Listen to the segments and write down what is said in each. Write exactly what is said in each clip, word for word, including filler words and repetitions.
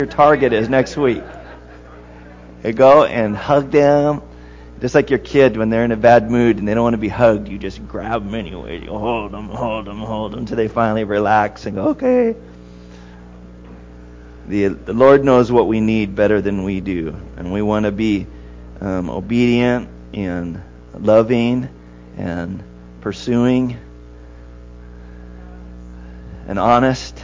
your target is next week. You go and hug them. Just like your kid when they're in a bad mood and they don't want to be hugged, you just grab them anyway. You hold them, hold them, hold them until they finally relax and go, okay. The, the Lord knows what we need better than we do. And we want to be um, obedient and loving and pursuing and honest.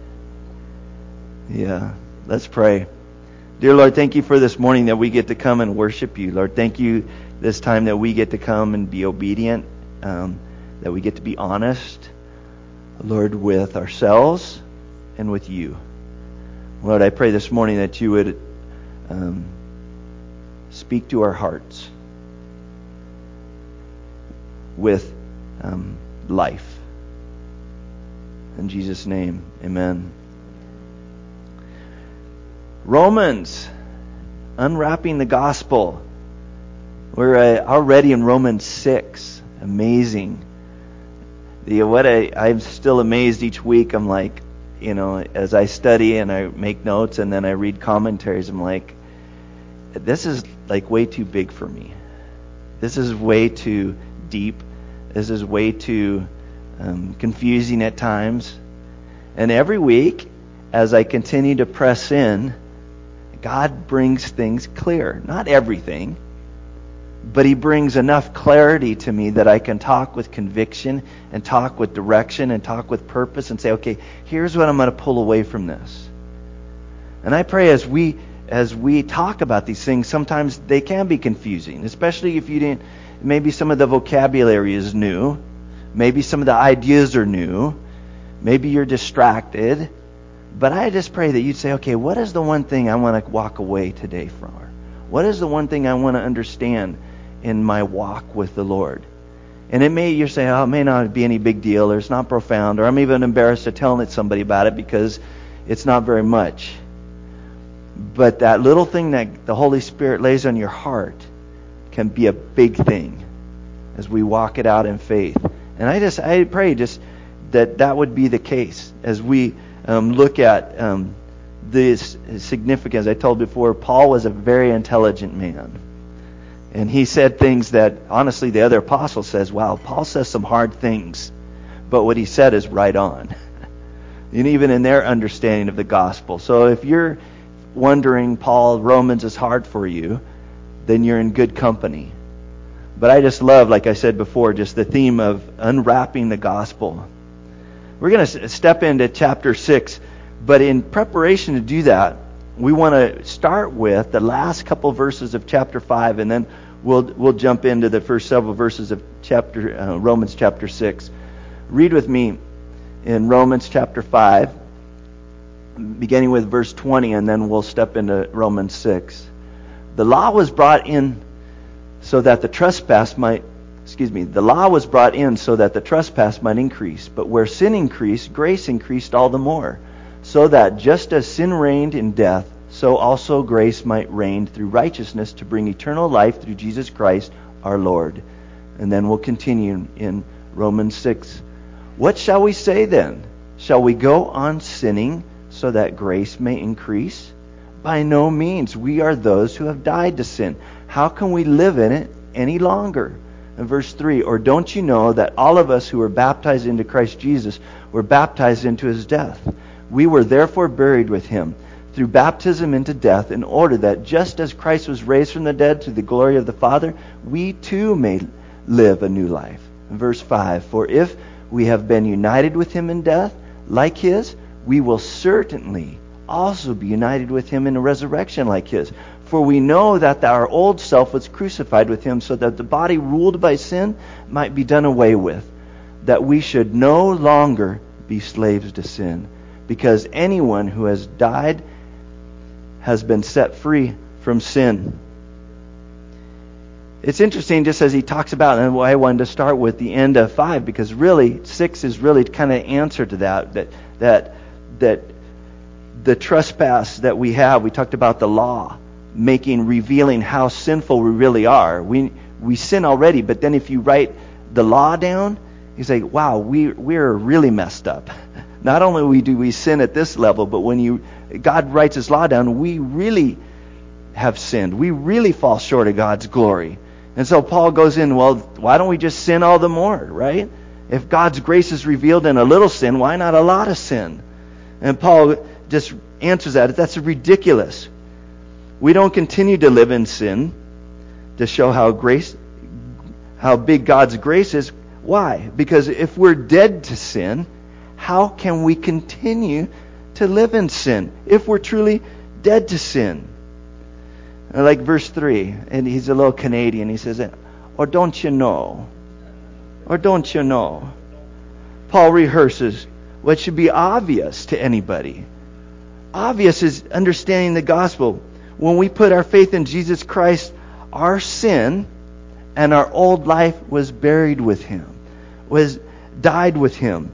Yeah, let's pray. Dear Lord, thank you for this morning that we get to come and worship you. Lord, thank you this time that we get to come and be obedient, um, that we get to be honest, Lord, with ourselves and with you. Lord, I pray this morning that you would um, speak to our hearts with um, life. In Jesus' name, amen. Romans, unwrapping the gospel. We're uh, already in Romans six. Amazing. The, what I, I'm still amazed each week. I'm like, you know, as I study and I make notes and then I read commentaries, I'm like, this is like way too big for me. This is way too deep. This is way too um, confusing at times. And every week, as I continue to press in, God brings things clear. Not everything, but He brings enough clarity to me that I can talk with conviction and talk with direction and talk with purpose and say, okay, here's what I'm going to pull away from this. And I pray as we as we talk about these things, sometimes they can be confusing, especially if you didn't, maybe some of the vocabulary is new, maybe some of the ideas are new, maybe you're distracted. But I just pray that you'd say, okay, what is the one thing I want to walk away today from? What is the one thing I want to understand in my walk with the Lord? And it may, you're saying, oh, it may not be any big deal, or it's not profound, or I'm even embarrassed to tell somebody about it because it's not very much. But that little thing that the Holy Spirit lays on your heart can be a big thing as we walk it out in faith. And I just, I pray just that that would be the case as we Um, look at um, this significance. I told before, Paul was a very intelligent man. And he said things that, honestly, the other apostle says, wow, Paul says some hard things. But what he said is right on. And even in their understanding of the gospel. So if you're wondering, Paul, Romans is hard for you, then you're in good company. But I just love, like I said before, just the theme of unwrapping the gospel. We're going to step into chapter six, but in preparation to do that, we want to start with the last couple verses of chapter five, and then we'll we'll jump into the first several verses of chapter uh, Romans chapter six. Read with me in Romans chapter five, beginning with verse twenty, and then we'll step into Romans six. The law was brought in so that the trespass might Excuse me, the law was brought in so that the trespass might increase. But where sin increased, grace increased all the more. So that just as sin reigned in death, so also grace might reign through righteousness to bring eternal life through Jesus Christ our Lord. And then we'll continue in Romans six. What shall we say then? Shall we go on sinning so that grace may increase? By no means. We are those who have died to sin. How can we live in it any longer? In verse three, or don't you know that all of us who were baptized into Christ Jesus were baptized into His death? We were therefore buried with Him through baptism into death, in order that just as Christ was raised from the dead through the glory of the Father, we too may live a new life. In verse five, for if we have been united with Him in death, like His, we will certainly also be united with Him in a resurrection like His. For we know that our old self was crucified with Him so that the body ruled by sin might be done away with, that we should no longer be slaves to sin, because anyone who has died has been set free from sin. It's interesting, just as he talks about, and why I wanted to start with the end of five, because really six is really kind of answer to that, that that that the trespass that we have. We talked about the law making, revealing how sinful we really are. We we sin already, but then if you write the law down, you say, wow, we we're really messed up. not only do we sin at this level, but when you God writes His law down, we really have sinned. We really fall short of God's glory. And so Paul goes in, well, why don't we just sin all the more, right? If God's grace is revealed in a little sin, why not a lot of sin? And Paul just answers that. That's ridiculous. We don't continue to live in sin to show how grace, how big God's grace is. Why? Because if we're dead to sin, how can we continue to live in sin if we're truly dead to sin? Like verse three, and he's a little Canadian. He says, or don't you know? Or don't you know? Paul rehearses what should be obvious to anybody. Obvious is understanding the gospel. When we put our faith in Jesus Christ, our sin and our old life was buried with Him, was died with Him.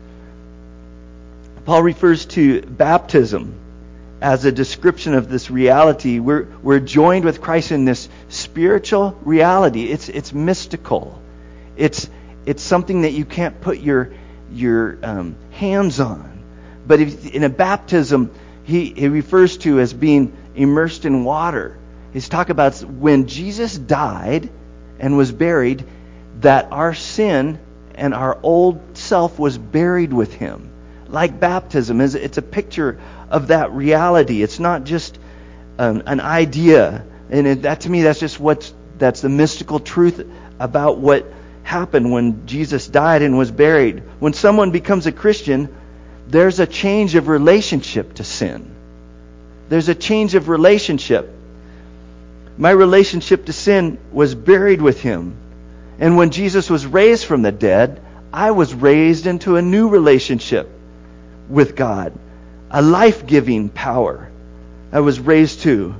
Paul refers to baptism as a description of this reality. We're we're joined with Christ in this spiritual reality. It's it's mystical. It's it's something that you can't put your your um, hands on. But if, in a baptism, he he refers to as being immersed in water. He's talking about when Jesus died and was buried, that our sin and our old self was buried with Him. Like baptism, is it's a picture of that reality. It's not just um, an idea, and it, that to me, that's just what's that's the mystical truth about what happened when Jesus died and was buried. When someone becomes a Christian, there's a change of relationship to sin. There's a change of relationship. My relationship to sin was buried with Him, and when Jesus was raised from the dead, I was raised into a new relationship with God. A life-giving power I was raised to.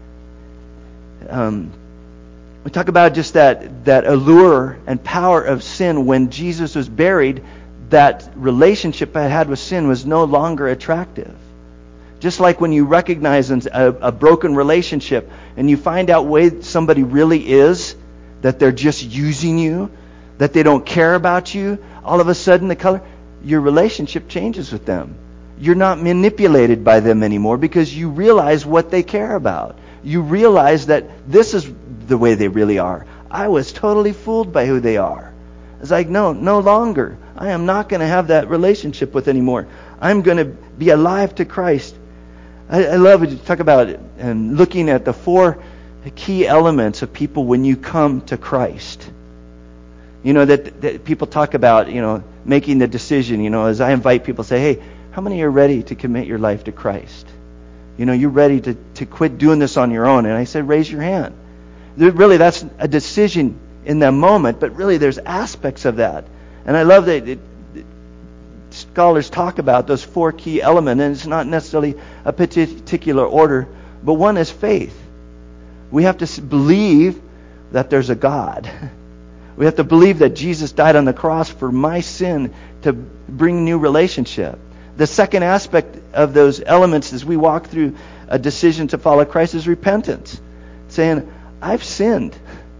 Um, we talk about just that, that allure and power of sin. When Jesus was buried, that relationship I had with sin was no longer attractive. Just like when you recognize a, a broken relationship and you find out way somebody really is, that they're just using you, that they don't care about you, all of a sudden the color, your relationship changes with them. You're not manipulated by them anymore because you realize what they care about. You realize that this is the way they really are. I was totally fooled by who they are. It's like, no, no longer. I am not going to have that relationship with anymore. I'm going to be alive to Christ. I, I love it to talk about it and looking at the four key elements of people when you come to Christ. You know, that, that people talk about, you know, making the decision. You know, as I invite people, say, hey, how many are ready to commit your life to Christ? You know, you're ready to, to quit doing this on your own. And I said, raise your hand. There, really, that's a decision in that moment, but really there's aspects of that. And I love that it, it, scholars talk about those four key elements, and it's not necessarily a particular order, but one is faith. We have to believe that there's a God. We have to believe that Jesus died on the cross for my sin to bring new relationship. The second aspect of those elements as we walk through a decision to follow Christ is repentance. Saying, I've sinned.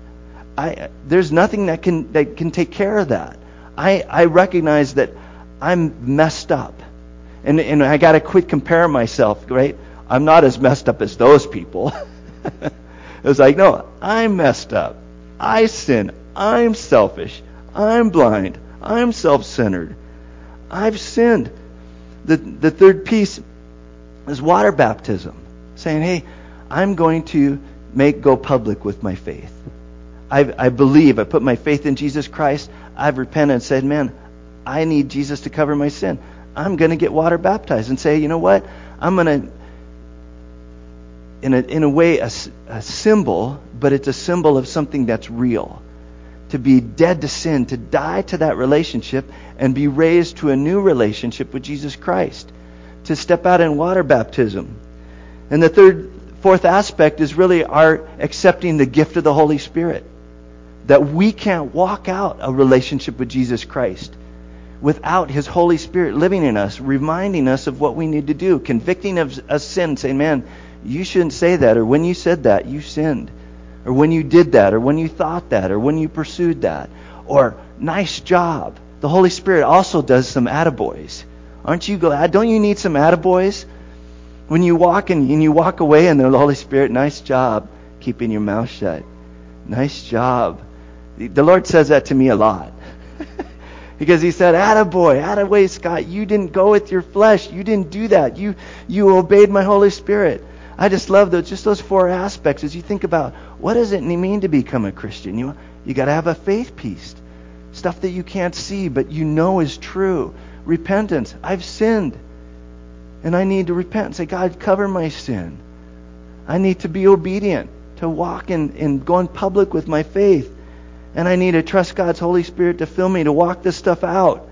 I, there's nothing that can that can take care of that. I, I recognize that I'm messed up. And, and I got to quit comparing myself, right? I'm not as messed up as those people. It was like, no, I'm messed up. I sin. I'm selfish. I'm blind. I'm self-centered. I've sinned. The, the third piece is water baptism. Saying, hey, I'm going to make go public with my faith. I, I believe. I put my faith in Jesus Christ. I've repented and said, man, I need Jesus to cover my sin. I'm going to get water baptized and say, you know what? I'm going to, in a, in a way, a, a symbol, but it's a symbol of something that's real. To be dead to sin, to die to that relationship, and be raised to a new relationship with Jesus Christ. To step out in water baptism. And the third, fourth aspect is really our accepting the gift of the Holy Spirit. That we can't walk out a relationship with Jesus Christ without His Holy Spirit living in us, reminding us of what we need to do, convicting of us sin, saying, man, you shouldn't say that, or when you said that, you sinned. Or when you did that, or when you thought that, or when you pursued that. Or, nice job. The Holy Spirit also does some attaboys. Aren't you glad? Don't you need some attaboys? When you walk and, and you walk away and the Holy Spirit, nice job keeping your mouth shut. Nice job. The Lord says that to me a lot. Because he said, attaboy, attaway, Scott, you didn't go with your flesh. You didn't do that. You you obeyed my Holy Spirit. I just love those, just those four aspects as you think about what does it mean to become a Christian. You, you got to have a faith piece. Stuff that you can't see, but you know is true. Repentance. I've sinned. And I need to repent and say, God, cover my sin. I need to be obedient, to walk in, and go in public with my faith. And I need to trust God's Holy Spirit to fill me, to walk this stuff out.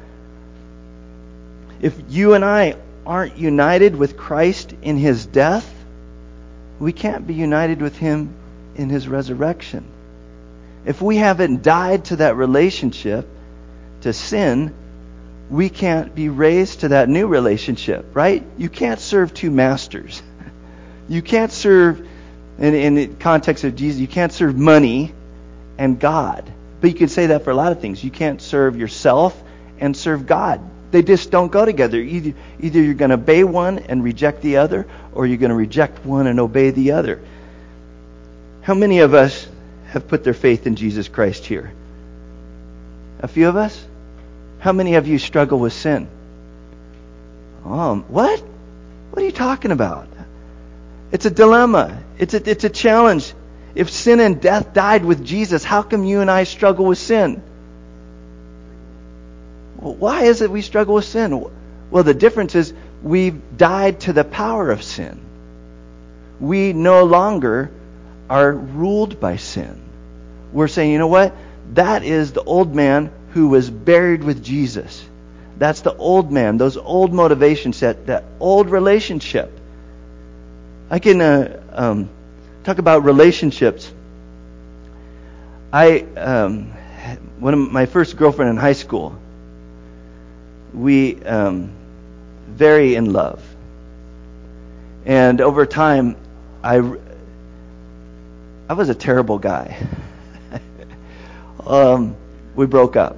If you and I aren't united with Christ in his death, we can't be united with him in his resurrection. If we haven't died to that relationship, to sin, we can't be raised to that new relationship, right? You can't serve two masters. You can't serve, in, in the context of Jesus, you can't serve money and God. But you could say that for a lot of things. You can't serve yourself and serve God. They just don't go together. Either, either you're going to obey one and reject the other, or you're going to reject one and obey the other. How many of us have put their faith in Jesus Christ here? A few of us? How many of you struggle with sin? Um, what? What are you talking about? It's a dilemma. It's a, it's a challenge. If sin and death died with Jesus, how come you and I struggle with sin? Well, why is it we struggle with sin? Well, the difference is we've died to the power of sin. We no longer are ruled by sin. We're saying, you know what? That is the old man who was buried with Jesus. That's the old man, those old motivations, that, that old relationship. I can uh, um, talk about relationships. I, um, one of my first girlfriend in high school, we um, very in love. And over time, I, I was a terrible guy. um, we broke up.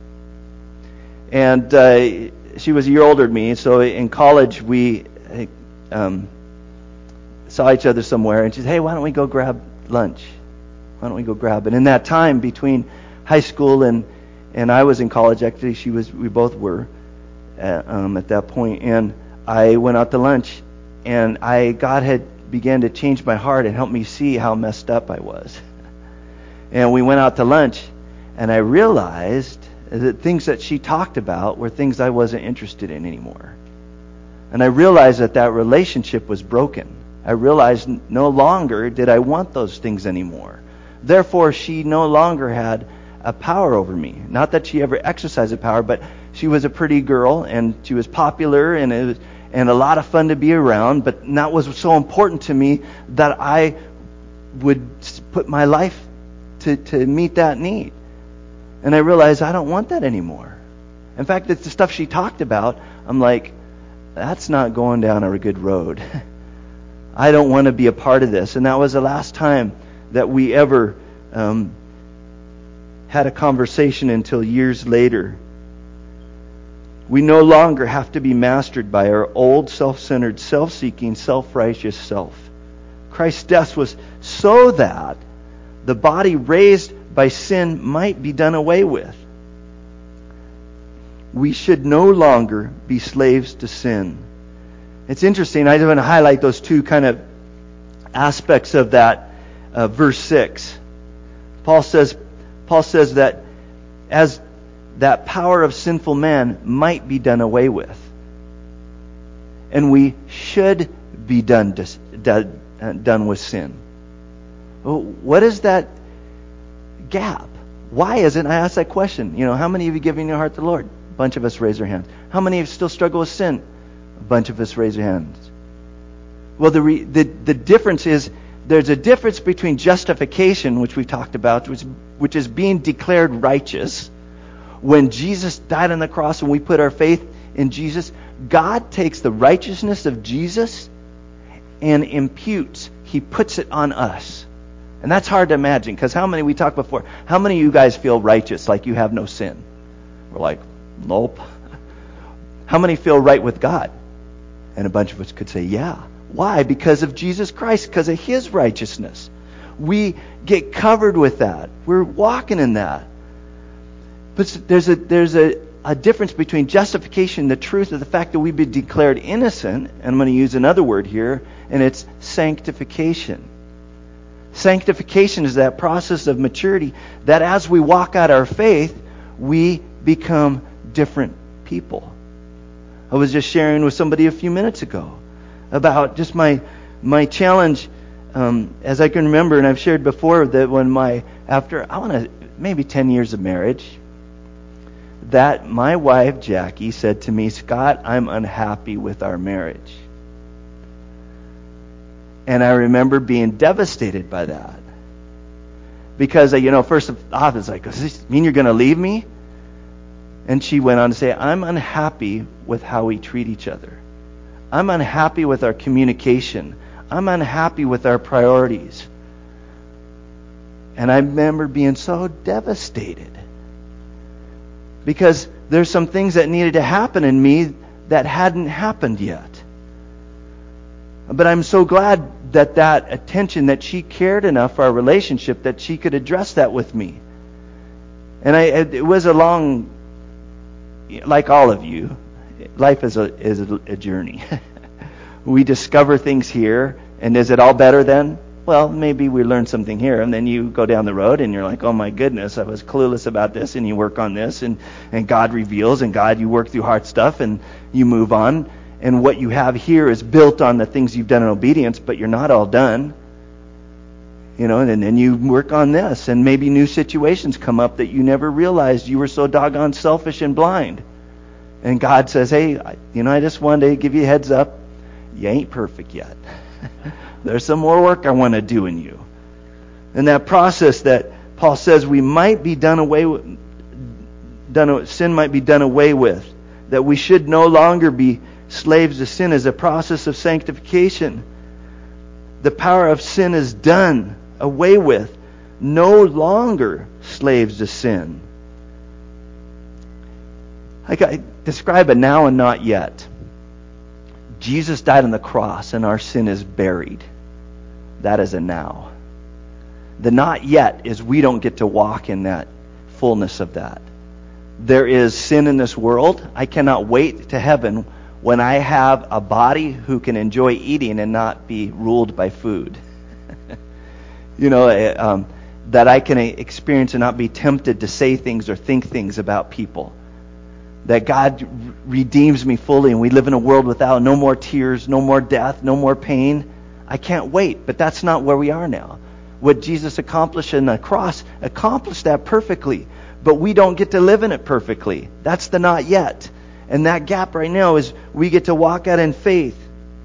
And uh, she was a year older than me, so in college we um, saw each other somewhere, and she said, hey, why don't we go grab lunch? Why don't we go grab it? In that time between high school and, and I was in college, actually she was, we both were at, um, at that point, and I went out to lunch, and I God had began to change my heart and help me see how messed up I was. And we went out to lunch, and I realized that things that she talked about were things I wasn't interested in anymore. And I realized that that relationship was broken. I realized no longer did I want those things anymore. Therefore, she no longer had a power over me. Not that she ever exercised a power, but she was a pretty girl, and she was popular, and it was, and a lot of fun to be around, but that was so important to me that I would put my life to, to meet that need. And I realized I don't want that anymore. In fact, it's the stuff she talked about. I'm like, that's not going down a good road. I don't want to be a part of this. And that was the last time that we ever um, had a conversation until years later. We no longer have to be mastered by our old self-centered, self-seeking, self-righteous self. Christ's death was so that the body raised by sin might be done away with. We should no longer be slaves to sin. It's interesting. I want to highlight those two kind of aspects of that uh, verse six. Paul says, Paul says that as that power of sinful man might be done away with, and we should be done to, done, uh, done with sin. Well, what is that gap? Why is it? I ask that question. You know, how many of you giving your heart to the Lord? A bunch of us raise our hands. How many of you still struggle with sin? A bunch of us raise our hands. Well, the re, the the difference is there's a difference between justification, which we've talked about, which which is being declared righteous. When Jesus died on the cross and we put our faith in Jesus, God takes the righteousness of Jesus and imputes. He puts it on us. And that's hard to imagine, because how many, we talked before, how many of you guys feel righteous, like you have no sin? We're like, nope. How many feel right with God? And a bunch of us could say, yeah. Why? Because of Jesus Christ, because of His righteousness. We get covered with that. We're walking in that. But there's a there's a, a difference between justification, the truth of the fact that we've been declared innocent, and I'm going to use another word here, and it's sanctification. Sanctification is that process of maturity that as we walk out our faith, we become different people. I was just sharing with somebody a few minutes ago about just my my challenge, um, as I can remember, and I've shared before that when my after I want to maybe ten years of marriage, that my wife Jackie said to me, "Scott, I'm unhappy with our marriage." And I remember being devastated by that. Because, you know, first off, it's like, does this mean you're going to leave me? And she went on to say, I'm unhappy with how we treat each other. I'm unhappy with our communication. I'm unhappy with our priorities. And I remember being so devastated. Because there's some things that needed to happen in me that hadn't happened yet. But I'm so glad that that attention, that she cared enough for our relationship that she could address that with me. And I, it was a long, like all of you, life is a is a, a journey. We discover things here, and is it all better then? Well, maybe we learn something here, and then you go down the road, and you're like, oh my goodness, I was clueless about this, and you work on this, and, and God reveals, and God, you work through hard stuff, and you move on. And what you have here is built on the things you've done in obedience, but you're not all done. You know, and then you work on this, and maybe new situations come up that you never realized you were so doggone selfish and blind. And God says, hey, you know, I just wanted to give you a heads up. You ain't perfect yet. There's some more work I want to do in you. And that process that Paul says we might be done away with, done, sin might be done away with, that we should no longer be slaves to sin, is a process of sanctification. The power of sin is done away with. No longer slaves to sin. Like I describe a now and not yet. Jesus died on the cross and our sin is buried. That is a now. The not yet is we don't get to walk in that fullness of that. There is sin in this world. I cannot wait to heaven when I have a body who can enjoy eating and not be ruled by food. you know, um, that I can experience and not be tempted to say things or think things about people. That God redeems me fully and we live in a world without no more tears, no more death, no more pain. I can't wait, but that's not where we are now. What Jesus accomplished on the cross accomplished that perfectly, but we don't get to live in it perfectly. That's the not yet. And that gap right now is we get to walk out in faith.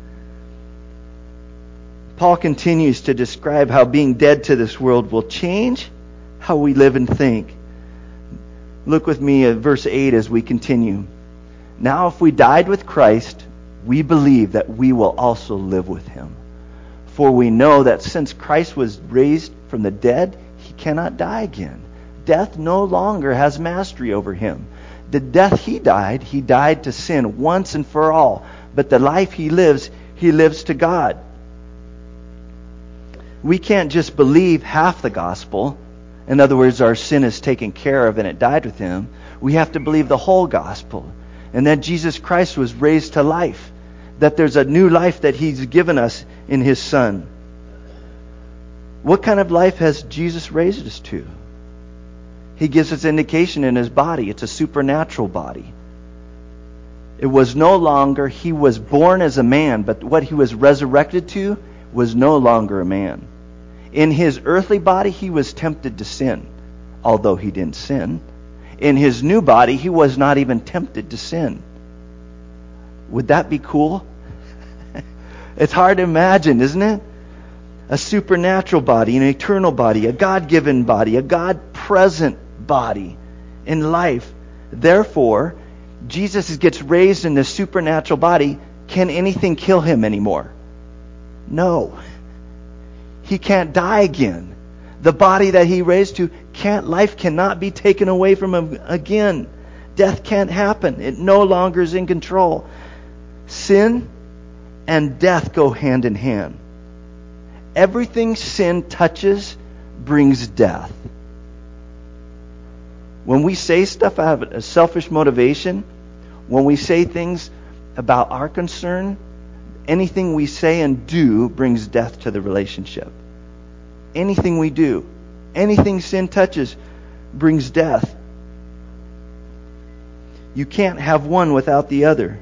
Paul continues to describe how being dead to this world will change how we live and think. Look with me at verse eight as we continue. Now if we died with Christ, we believe that we will also live with him. For we know that since Christ was raised from the dead, he cannot die again. Death no longer has mastery over him. The death he died, he died to sin once and for all. But the life he lives, he lives to God. We can't just believe half the gospel. In other words, our sin is taken care of and it died with him. We have to believe the whole gospel. And that Jesus Christ was raised to life. That there's a new life that he's given us in his Son. What kind of life has Jesus raised us to? He gives us indication in his body. It's a supernatural body. It was no longer, he was born as a man, but what he was resurrected to was no longer a man. In his earthly body, he was tempted to sin, although he didn't sin. In his new body, he was not even tempted to sin. Would that be cool? It's hard to imagine, isn't it? A supernatural body, an eternal body, a God-given body, a God-present body in life. Therefore, Jesus gets raised in this supernatural body. Can anything kill him anymore? No. He can't die again. The body that he raised to, can't life cannot be taken away from him again. Death can't happen. It no longer is in control. Sin and death go hand in hand. Everything sin touches brings death. When we say stuff out of a selfish motivation, when we say things about our concern, anything we say and do brings death to the relationship. Anything we do, anything sin touches brings death. You can't have one without the other.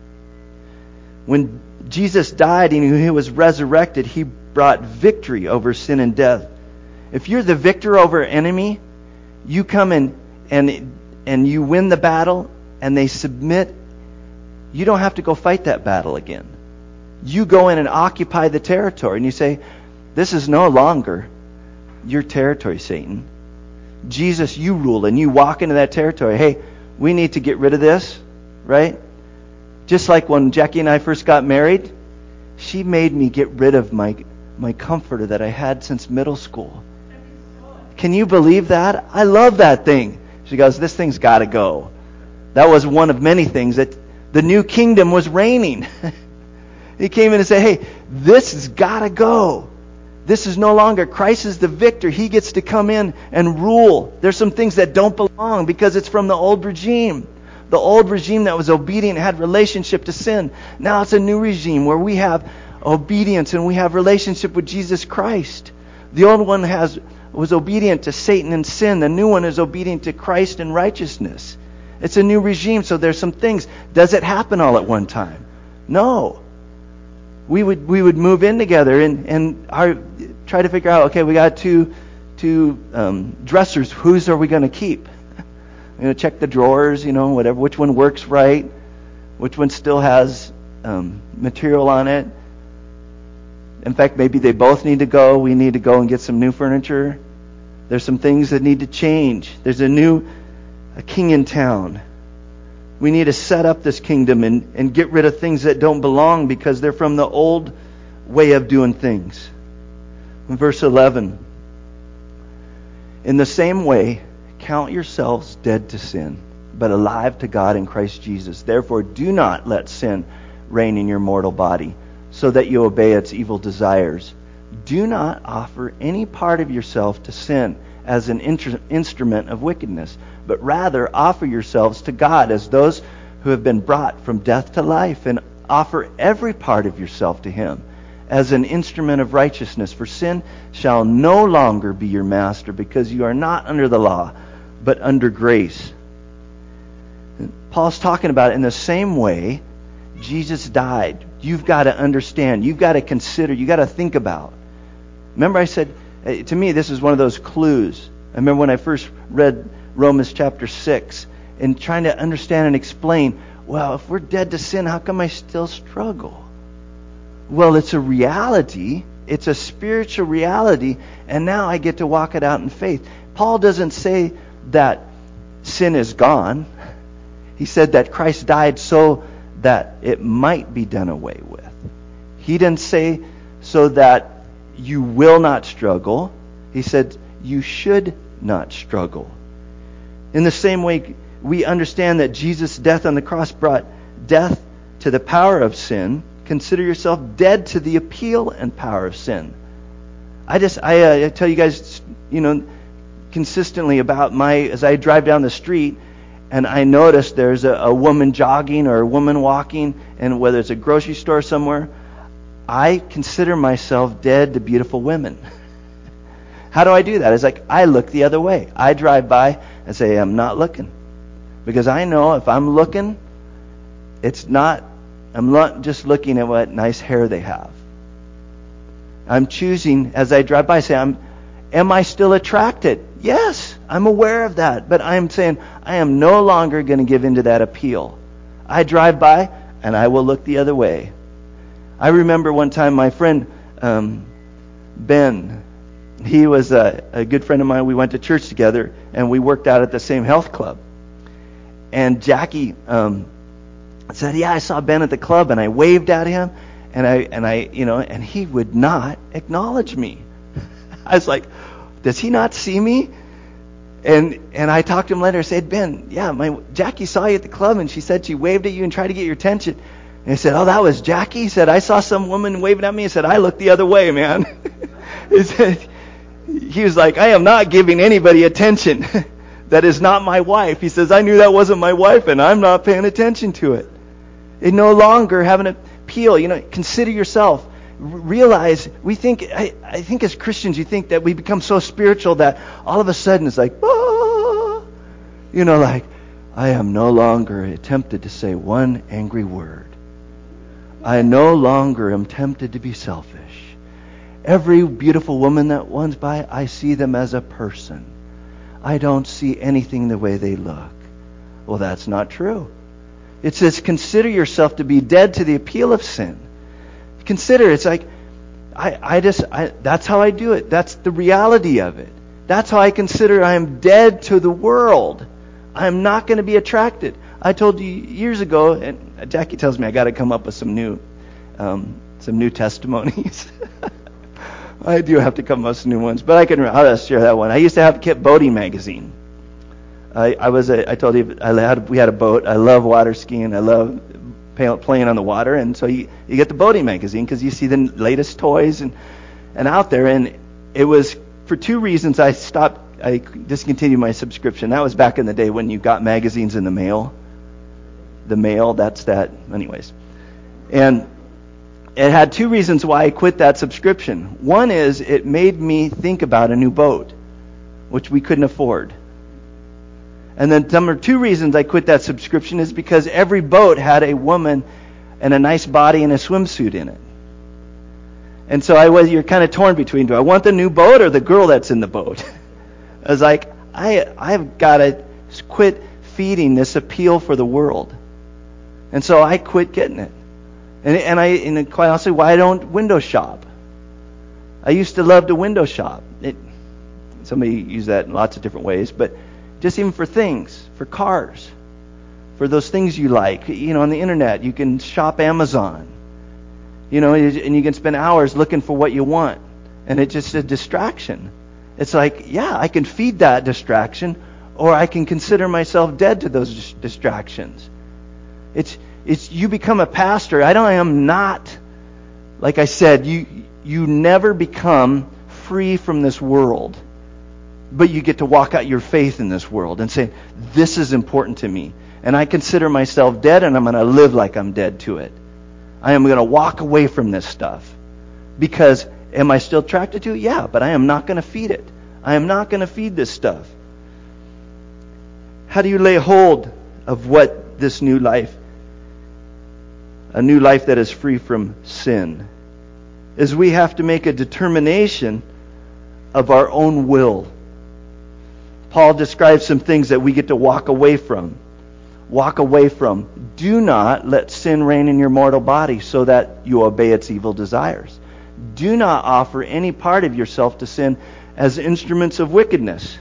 When Jesus died and he was resurrected, he brought victory over sin and death. If you're the victor over an enemy, you come in and and you win the battle and they submit, you don't have to go fight that battle again. You go in and occupy the territory and you say, this is no longer your territory, Satan. Jesus, you rule, and you walk into that territory. Hey, we need to get rid of this, right? Just like when Jackie and I first got married, she made me get rid of my my comforter that I had since middle school. Can you believe that? I love that thing. She goes, this thing's got to go. That was one of many things that the new kingdom was reigning. He came in and said, hey, this has got to go. This is no longer, Christ is the victor. He gets to come in and rule. There's some things that don't belong because it's from the old regime. The old regime that was obedient had relationship to sin. Now it's a new regime where we have obedience and we have relationship with Jesus Christ. The old one has was obedient to Satan and sin. The new one is obedient to Christ and righteousness. It's a new regime, so there's some things. Does it happen all at one time? No. We would we would move in together and and our, try to figure out. Okay, we got two two um, dressers. Whose are we going to keep? You know, check the drawers. You know, whatever. Which one works right? Which one still has um, material on it? In fact, maybe they both need to go. We need to go and get some new furniture. There's some things that need to change. There's a new a king in town. We need to set up this kingdom and, and get rid of things that don't belong because they're from the old way of doing things. In verse eleven, in the same way, count yourselves dead to sin, but alive to God in Christ Jesus. Therefore, do not let sin reign in your mortal body, so that you obey its evil desires. Do not offer any part of yourself to sin as an inter- instrument of wickedness, but rather offer yourselves to God as those who have been brought from death to life, and offer every part of yourself to Him as an instrument of righteousness. For sin shall no longer be your master, because you are not under the law, but under grace. And Paul's talking about it in the same way Jesus died. You've got to understand. You've got to consider. You've got to think about. Remember I said, to me, this is one of those clues. I remember when I first read Romans chapter six and trying to understand and explain, well, if we're dead to sin, how come I still struggle? Well, it's a reality. It's a spiritual reality. And now I get to walk it out in faith. Paul doesn't say that sin is gone. He said that Christ died so that it might be done away with. He didn't say so that you will not struggle. He said you should not struggle. In the same way, we understand that Jesus' death on the cross brought death to the power of sin. Consider yourself dead to the appeal and power of sin. I just, I, uh, I tell you guys, you know, consistently about my, as I drive down the street, and I notice there's a, a woman jogging or a woman walking, and whether it's a grocery store somewhere, I consider myself dead to beautiful women. How do I do that? It's like I look the other way. I drive by and say, I'm not looking. Because I know if I'm looking, it's not, I'm not just looking at what nice hair they have. I'm choosing, as I drive by, say, I'm, am I still attracted? Yes, I'm aware of that. But I'm saying I am no longer going to give into that appeal. I drive by and I will look the other way. I remember one time my friend um, Ben, he was a, a good friend of mine. We went to church together and we worked out at the same health club. And Jackie um, said, yeah, I saw Ben at the club, and I waved at him, and I and I you know, and he would not acknowledge me. I was like, does he not see me? And and I talked to him later. I said, Ben, yeah, my Jackie saw you at the club, and she said she waved at you and tried to get your attention. And he said, oh, that was Jackie? He said, I saw some woman waving at me. He said, I looked the other way, man. He said, he was like, I am not giving anybody attention. That is not my wife. He says, I knew that wasn't my wife, and I'm not paying attention to it. It no longer have an appeal. You know, consider yourself. Realize, we think, I, I think as Christians, you think that we become so spiritual that all of a sudden it's like, ah, you know, like, I am no longer tempted to say one angry word. I no longer am tempted to be selfish. Every beautiful woman that runs by, I see them as a person. I don't see anything the way they look. Well, that's not true. It says, consider yourself to be dead to the appeal of sin. Consider, it's like, I, I just, I, that's how I do it. That's the reality of it. That's how I consider I am dead to the world. I am not going to be attracted. I told you years ago, and Jackie tells me I got to come up with some new, um, some new testimonies. I do have to come up with some new ones, but I can, I'll just share that one. I used to have Kip Boating magazine. I, I was, a, I told you, I had, we had a boat. I love water skiing. I love playing on the water, and so you, you get the boating magazine because you see the latest toys and and out there. And it was for two reasons I stopped. I discontinued my subscription. That was back in the day when you got magazines in the mail. The mail, that's that. Anyways, and it had two reasons why I quit that subscription. One is it made me think about a new boat, which we couldn't afford. And then number two reasons I quit that subscription is because every boat had a woman and a nice body and a swimsuit in it. And so I was, you're kind of torn between, do I want the new boat or the girl that's in the boat? I was like, I, I've got to quit feeding this appeal for the world. And so I quit getting it. And, and I, and quite honestly, why I don't window shop. I used to love to window shop. It, somebody used that in lots of different ways, but just even for things, for cars, for those things you like. You know, on the internet, you can shop Amazon. You know, and you can spend hours looking for what you want. And it's just a distraction. It's like, yeah, I can feed that distraction, or I can consider myself dead to those distractions. It's it's you become a pastor. I don't I am not, like I said, you you never become free from this world. But you get to walk out your faith in this world and say, this is important to me. And I consider myself dead, and I'm going to live like I'm dead to it. I am going to walk away from this stuff. Because am I still attracted to it? Yeah, but I am not going to feed it. I am not going to feed this stuff. How do you lay hold of what this new life, a new life that is free from sin, is we have to make a determination of our own will. Paul describes some things that we get to walk away from. Walk away from. Do not let sin reign in your mortal body so that you obey its evil desires. Do not offer any part of yourself to sin as instruments of wickedness.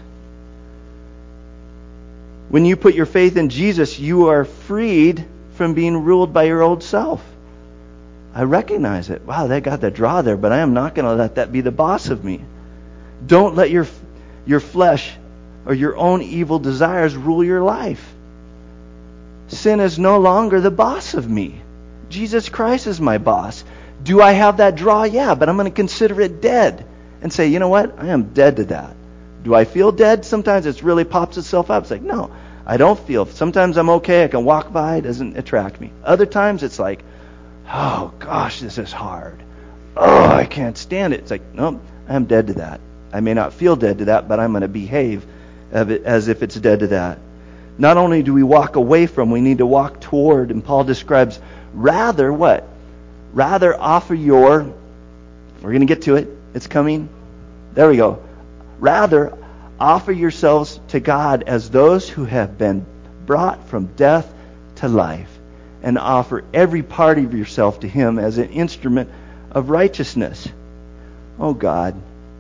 When you put your faith in Jesus, you are freed from being ruled by your old self. I recognize it. Wow, they got the draw there, but I am not going to let that be the boss of me. Don't let your your flesh or your own evil desires rule your life. Sin is no longer the boss of me. Jesus Christ is my boss. Do I have that draw? Yeah, but I'm going to consider it dead and say, you know what? I am dead to that. Do I feel dead? Sometimes it really pops itself up. It's like, no, I don't feel. Sometimes I'm okay. I can walk by. It doesn't attract me. Other times it's like, oh, gosh, this is hard. Oh, I can't stand it. It's like, no, I'm dead to that. I may not feel dead to that, but I'm going to behave as if it's dead to that. Not only do we walk away from, we need to walk toward. And Paul describes, rather what? Rather offer your, we're going to get to it. It's coming. There we go. Rather offer yourselves to God as those who have been brought from death to life, and offer every part of yourself to Him as an instrument of righteousness. Oh God,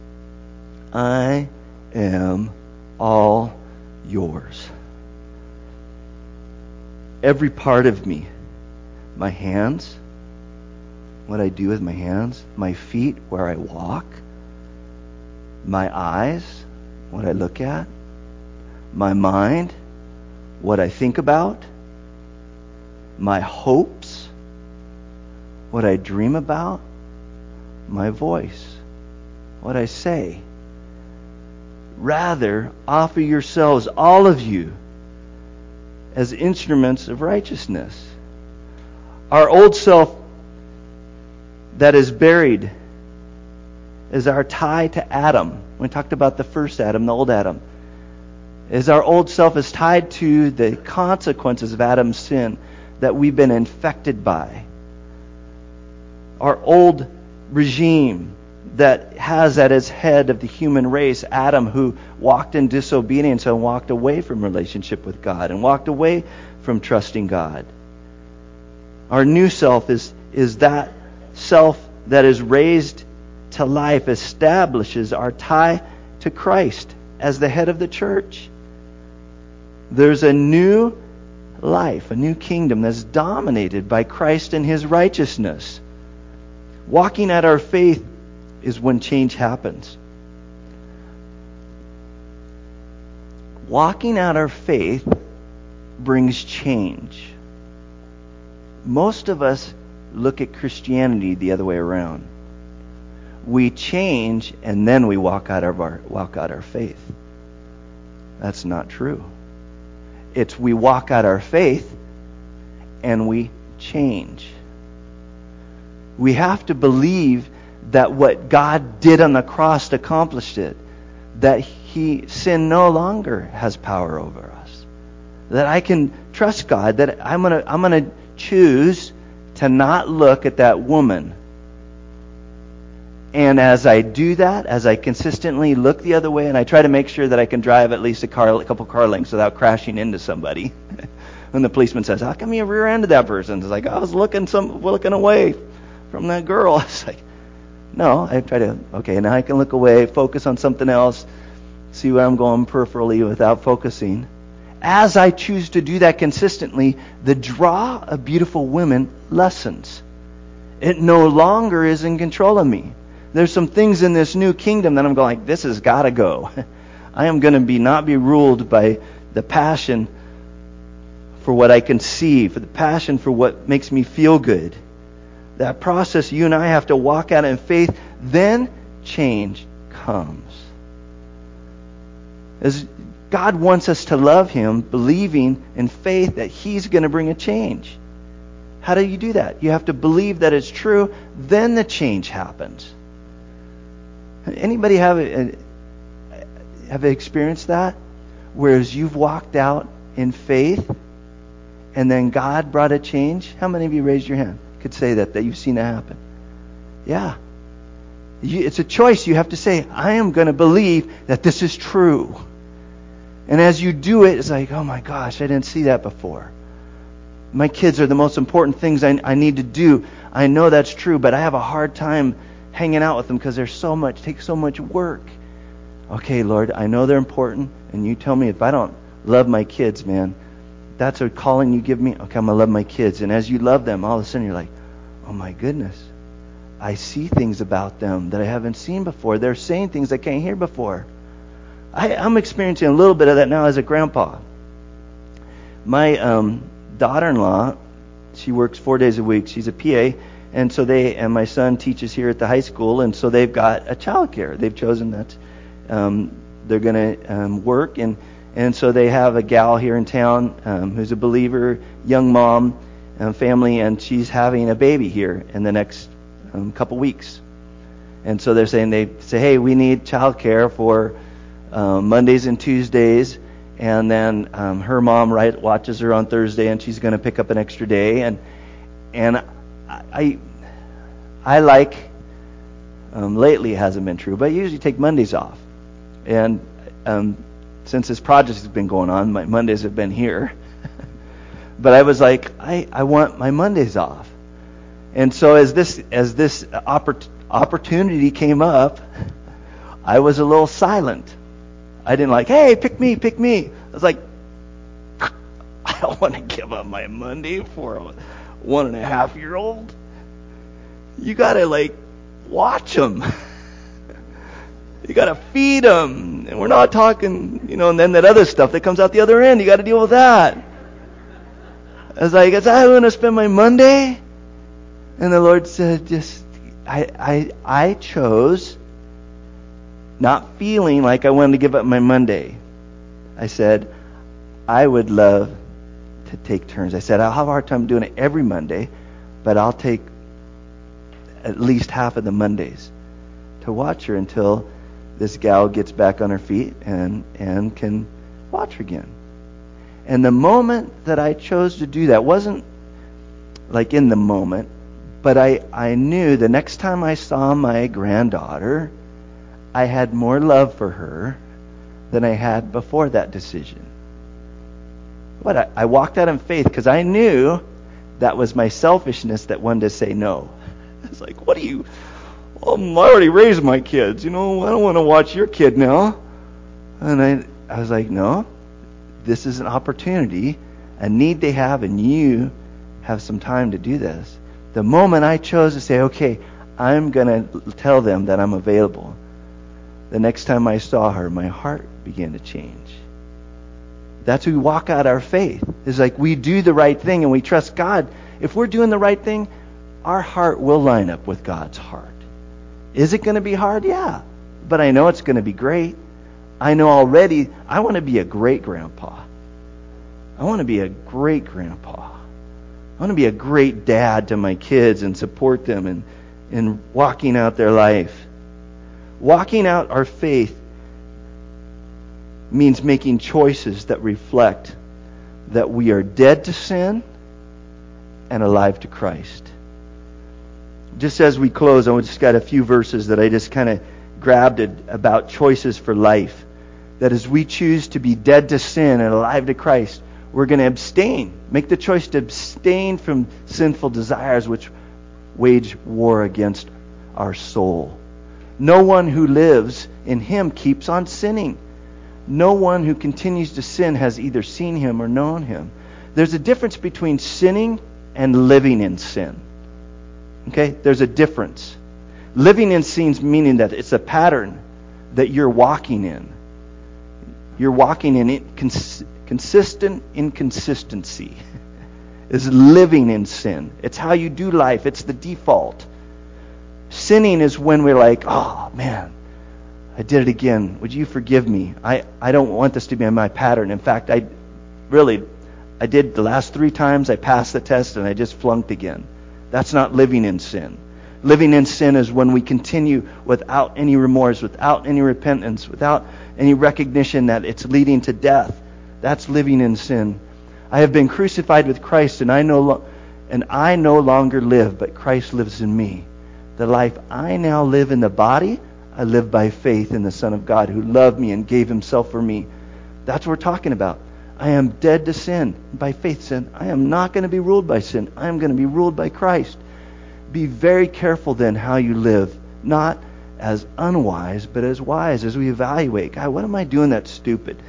I am all yours. Every part of me, my hands, what I do with my hands, my feet, where I walk, my eyes, what I look at, my mind, what I think about, my hopes, what I dream about, my voice, what I say. Rather, offer yourselves, all of you, as instruments of righteousness. Our old self that is buried is our tie to Adam. We talked about the first Adam, the old Adam. Is our old self is tied to the consequences of Adam's sin that we've been infected by. Our old regime that has at its head of the human race Adam, who walked in disobedience and walked away from relationship with God and walked away from trusting God. Our new self is, is that self that is raised to life, establishes our tie to Christ as the head of the church. There's a new life, a new kingdom that's dominated by Christ and His righteousness. Walking at our faith is when change happens. Walking out our faith brings change. Most of us look at Christianity the other way around. We change and then we walk out of our walk out our faith. That's not true. It's we walk out our faith and we change. We have to believe that what God did on the cross accomplished it. That He, sin no longer has power over us. That I can trust God. That I'm gonna, I'm gonna choose to not look at that woman. And as I do that, as I consistently look the other way, and I try to make sure that I can drive at least a car, a couple car lengths without crashing into somebody. When the policeman says, "How come you rear-ended that person?" It's like, I was looking some, looking away from that girl. It's like, no, I try to, okay, now I can look away, focus on something else, see where I'm going peripherally without focusing. As I choose to do that consistently, the draw of beautiful women lessens. It no longer is in control of me. There's some things in this new kingdom that I'm going like, this has got to go. I am going to be not be ruled by the passion for what I can see, for the passion for what makes me feel good. That process you and I have to walk out in faith, then change comes. As God wants us to love Him, believing in faith that He's going to bring a change. How do you do that? You have to believe that it's true, then the change happens. Anybody have a, have experienced that? Whereas you've walked out in faith and then God brought a change? How many of you raised your hand? Could say that, that you've seen that happen. Yeah. You, it's a choice. You have to say, I am going to believe that this is true. And as you do it, it's like, oh my gosh, I didn't see that before. My kids are the most important things I, I need to do. I know that's true, but I have a hard time hanging out with them because there's so much, take so much work. Okay, Lord, I know they're important, and you tell me if I don't love my kids, man, that's a calling you give me. Okay, I'm going to love my kids. And as you love them, all of a sudden you're like, oh my goodness, I see things about them that I haven't seen before. They're saying things I can't hear before. I, I'm experiencing a little bit of that now as a grandpa. My um, daughter-in-law, she works four days a week. She's a P A. And so they, and my son teaches here at the high school, and so they've got a childcare. They've chosen that um, they're going to um, work, and and so they have a gal here in town um, who's a believer, young mom, um, family, and she's having a baby here in the next um, couple weeks. And so they're saying, they say, hey, we need childcare for um, Mondays and Tuesdays, and then um, her mom right watches her on Thursday, and she's going to pick up an extra day, and and. I I like, um, lately it hasn't been true, but I usually take Mondays off. And um, since this project has been going on, my Mondays have been here. But I was like, I, I want my Mondays off. And so as this as this oppor- opportunity came up, I was a little silent. I didn't like, hey, pick me, pick me. I was like, I don't want to give up my Monday for a one and a half year old. You gotta like watch them. You got to feed them. And we're not talking, you know, and then that other stuff that comes out the other end, you got to deal with that. I was like, is that how I'm going to spend my Monday? And the Lord said, just, I, I, I chose not feeling like I wanted to give up my Monday. I said, I would love to take turns. I said, I'll have a hard time doing it every Monday, but I'll take at least half of the Mondays to watch her until this gal gets back on her feet and, and can watch her again. And the moment that I chose to do that wasn't like in the moment, but I, I knew the next time I saw my granddaughter, I had more love for her than I had before that decision. But I, I walked out in faith because I knew that was my selfishness that wanted to say no. It's like, what do you... Well, I already raised my kids. You know, I don't want to watch your kid now. And I, I was like, no, this is an opportunity, a need they have, and you have some time to do this. The moment I chose to say, okay, I'm going to tell them that I'm available, the next time I saw her, my heart began to change. That's how we walk out our faith. It's like we do the right thing and we trust God. If we're doing the right thing, our heart will line up with God's heart. Is it going to be hard? Yeah. But I know it's going to be great. I know already I want to be a great grandpa. I want to be a great grandpa. I want to be a great dad to my kids and support them in, in walking out their life. Walking out our faith means making choices that reflect that we are dead to sin and alive to Christ. Just as we close, I just got a few verses that I just kind of grabbed it about choices for life. That as we choose to be dead to sin and alive to Christ, we're going to abstain. Make the choice to abstain from sinful desires which wage war against our soul. No one who lives in Him keeps on sinning. No one who continues to sin has either seen Him or known Him. There's a difference between sinning and living in sin. Okay? There's a difference. Living in sin meaning that it's a pattern that you're walking in. You're walking in it, cons- consistent inconsistency. Is living in sin. It's how you do life. It's the default. Sinning is when we're like, oh man, I did it again. Would you forgive me? I, I don't want this to be my pattern. In fact, I really, I did the last three times I passed the test and I just flunked again. That's not living in sin. Living in sin is when we continue without any remorse, without any repentance, without any recognition that it's leading to death. That's living in sin. I have been crucified with Christ, and I no lo- and I no longer live, but Christ lives in me. The life I now live in the body, I live by faith in the Son of God who loved me and gave Himself for me. That's what we're talking about. I am dead to sin. By faith, sin. I am not going to be ruled by sin. I am going to be ruled by Christ. Be very careful then how you live. Not as unwise, but as wise as we evaluate. God, what am I doing that's stupid?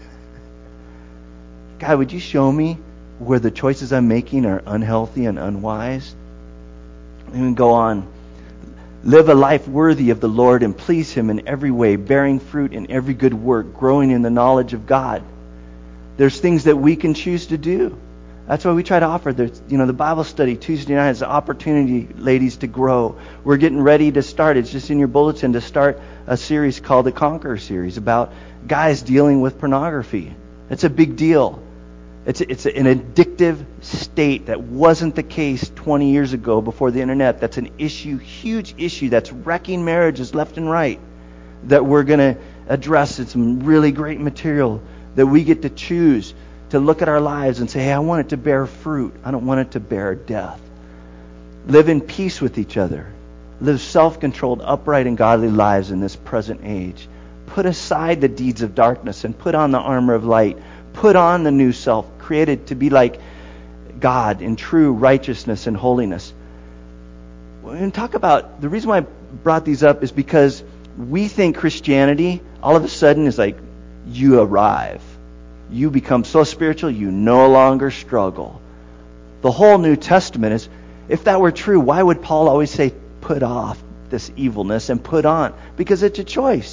God, would you show me where the choices I'm making are unhealthy and unwise? And we go on. Live a life worthy of the Lord and please Him in every way, bearing fruit in every good work, growing in the knowledge of God. There's things that we can choose to do. That's why we try to offer. There's, you know, the Bible study Tuesday night is an opportunity, ladies, to grow. We're getting ready to start. It's just in your bulletin to start a series called the Conqueror Series about guys dealing with pornography. It's a big deal. It's it's an addictive state that wasn't the case twenty years ago before the internet. That's an issue, huge issue that's wrecking marriages left and right. That we're going to address in some really great material that we get to choose to look at our lives and say, hey, I want it to bear fruit. I don't want it to bear death. Live in peace with each other. Live self-controlled, upright, and godly lives in this present age. Put aside the deeds of darkness and put on the armor of light. Put on the new self, created to be like God in true righteousness and holiness. And talk about, the reason why I brought these up is because we think Christianity all of a sudden is like you arrive. You become so spiritual, you no longer struggle. The whole New Testament is, if that were true, why would Paul always say, put off this evilness and put on? Because it's a choice.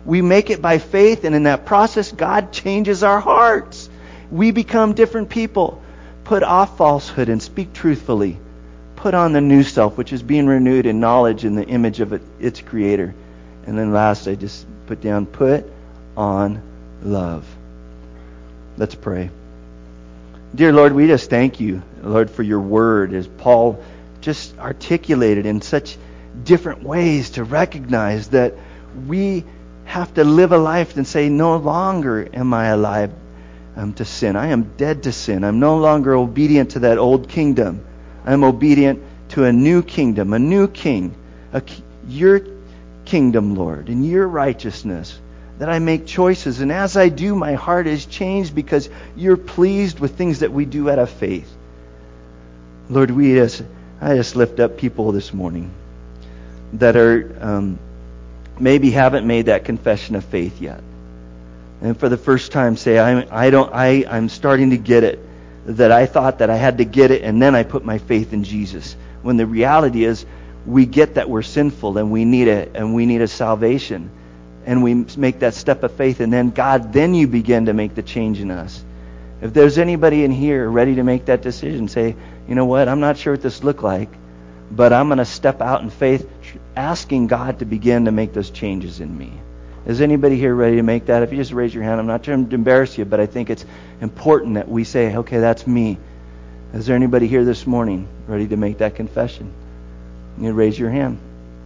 we make it by faith, and in that process, God changes our hearts. We become different people. Put off falsehood and speak truthfully. Put on the new self, which is being renewed in knowledge in the image of it, its creator. And then last, I just put down, put on love. Let's pray. Dear Lord, we just thank you, Lord, for your word, as Paul just articulated in such different ways to recognize that we have to live a life and say, no longer am I alive um, to sin. I am dead to sin. I'm no longer obedient to that old kingdom. I'm obedient to a new kingdom, a new king, a, your kingdom, Lord, and your righteousness, that I make choices. And as I do, my heart is changed because you're pleased with things that we do out of faith. Lord, we just, I just lift up people this morning that are um, maybe haven't made that confession of faith yet, and for the first time say, I, I don't, I, I'm starting to get it. That I thought that I had to get it, and then I put my faith in Jesus. When the reality is, we get that we're sinful and we need it, and we need a salvation, and we make that step of faith, and then God, then you begin to make the change in us. If there's anybody in here ready to make that decision, say, you know what, I'm not sure what this looks like, but I'm going to step out in faith, asking God to begin to make those changes in me. Is anybody here ready to make that? If you just raise your hand, I'm not trying to embarrass you, but I think it's important that we say, okay, that's me. Is there anybody here this morning ready to make that confession? You raise your hand.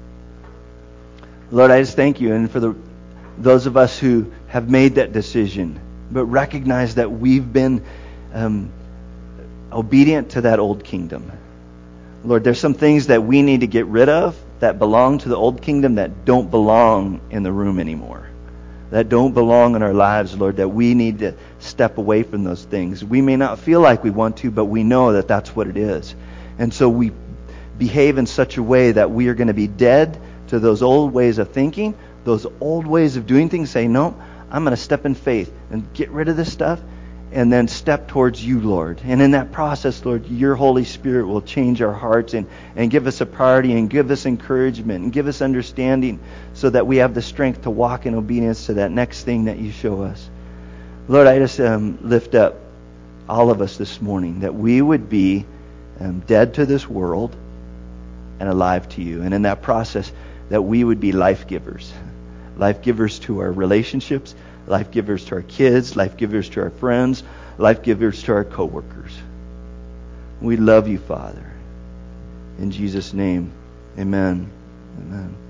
Lord, I just thank you, and for the those of us who have made that decision, but recognize that we've been um, obedient to that old kingdom. Lord, there's some things that we need to get rid of that belong to the old kingdom that don't belong in the room anymore. That don't belong in our lives, Lord, that we need to step away from those things. We may not feel like we want to, but we know that that's what it is. And so we behave in such a way that we are going to be dead to those old ways of thinking, those old ways of doing things. Say, no, I'm going to step in faith and get rid of this stuff, and then step towards you, Lord. And in that process, Lord, your Holy Spirit will change our hearts and, and give us a priority and give us encouragement and give us understanding so that we have the strength to walk in obedience to that next thing that you show us. Lord, I just um, lift up all of us this morning, that we would be um, dead to this world and alive to you. And in that process, that we would be life givers. Life givers to our relationships, life givers to our kids, life givers to our friends, life givers to our coworkers. We love you, Father. In Jesus' name, amen. Amen.